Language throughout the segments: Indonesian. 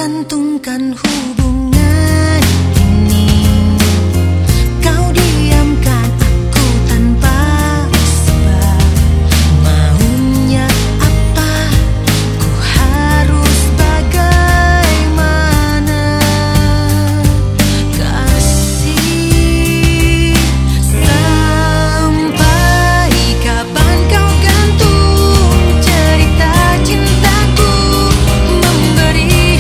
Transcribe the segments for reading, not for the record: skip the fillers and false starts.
menggantungkan hubungan ini. Kau diamkan aku tanpa sebab. Maunya apa? Ku harus bagaimana? Kasih, sampai kapan kau gantung cerita cintaku, memberi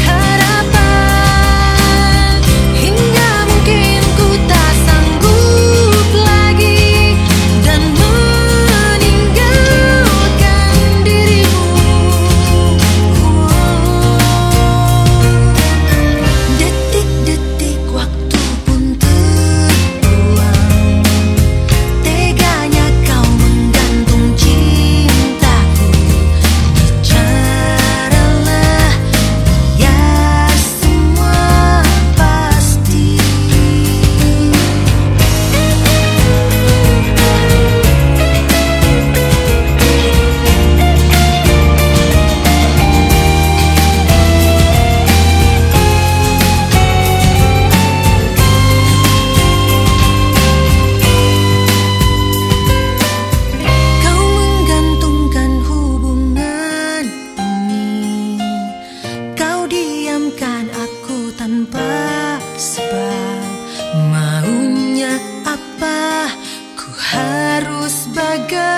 harapan hingga mungkin ku tak sanggup lagi dan meninggalkan dirimu. Detik-detik waktu pun terbuang, teganya kau menggantung cintaku. Bicaralah biar semua pasti. Kau menggantungkan hubungan ini. Kau diamkan aku tanpa sebab. Maunya apa? Ku harus bagaimana?